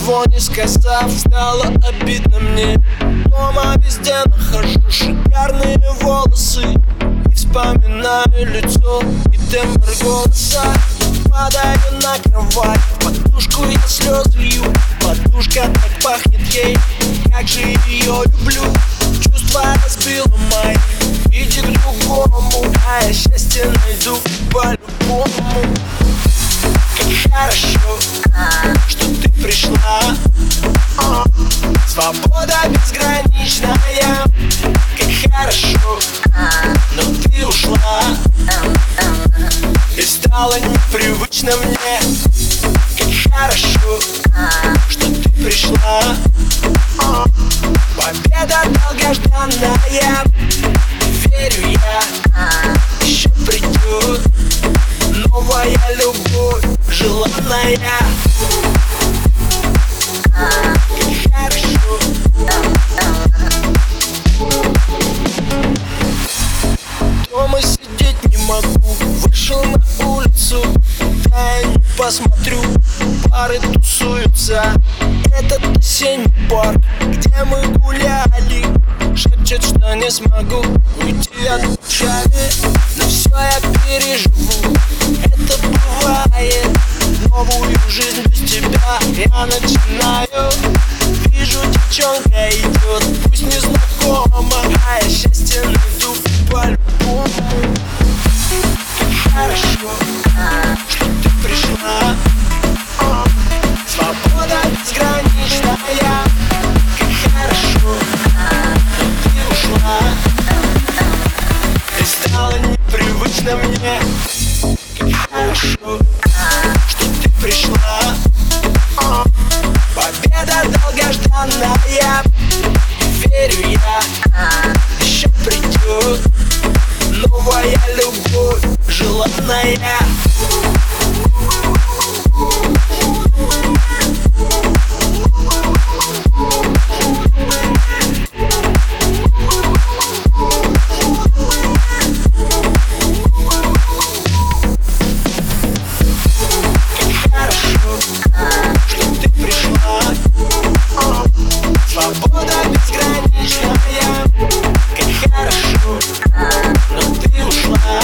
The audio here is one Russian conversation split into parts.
ничего не сказав, стало обидно мне. Дома везде нахожу шикарные волосы и вспоминаю лицо и тембр голоса. Падаю на кровать, в подушку я слезы лью. Подушка так пахнет ей, как же ее люблю. Чувства разбила мои, иди к другому, а я счастье найду по-любому. Как хорошо, что ты пришла. Свобода безграничная. Как хорошо, но ты ушла. И стало непривычно мне. Как хорошо, что ты пришла. Победа долгожданная. Верю я, еще придет новая любовь, желанная. Как хорошо. Дома сидеть не могу, вышел на улицу, да я не посмотрю, пары тусуются. Этот осенний парк, где мы гуляли, шепчет, что не смогу уйти от печали. Но все я переживу, это бывает. Новую жизнь без тебя я начинаю. Вижу, девчонка идет, пусть незнакома, а я счастье найду по-любому. Как хорошо, что ты пришла. Свобода безграничная. Как хорошо, что ты ушла. И стало непривычно мне. Как хорошо, что ты пришла. Победа долгожданная. Верю я, еще придет новая любовь, желанная. Свобода безграничная. Как хорошо, но ты ушла.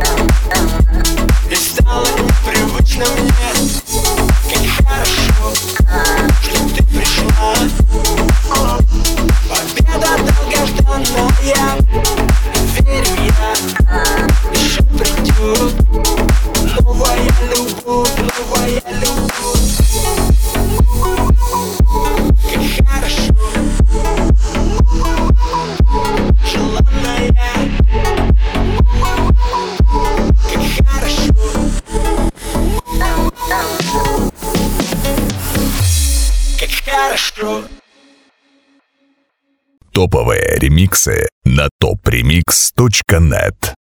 И стало непривычно мне. Как хорошо, что ты пришла. Победа долгожданная. Верю я, еще придет новая любовь, новая любовь. Как хорошо, желанная. Как хорошо. Как хорошо. Топовые ремиксы на topremix.net.